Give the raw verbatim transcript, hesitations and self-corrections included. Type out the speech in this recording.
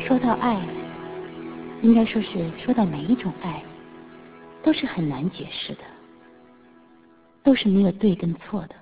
说到爱，应该说是说到每一种爱，都是很难解释的，都是没有对跟错的。